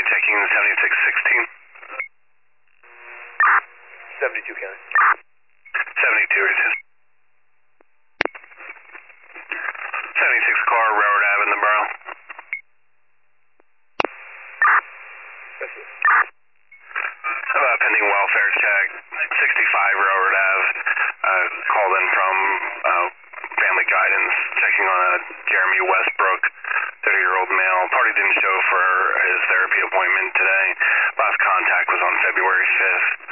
checking 7616. 72 County. 72 is his. 76 car, Railroad Ave in the borough. Yes, sir. Pending welfare check, 65 Railroad Ave. Called in from Family Guidance, checking on a Jeremy Westbrook, 30-year-old male. Party didn't show for his therapy appointment today. Last contact was on February 5th.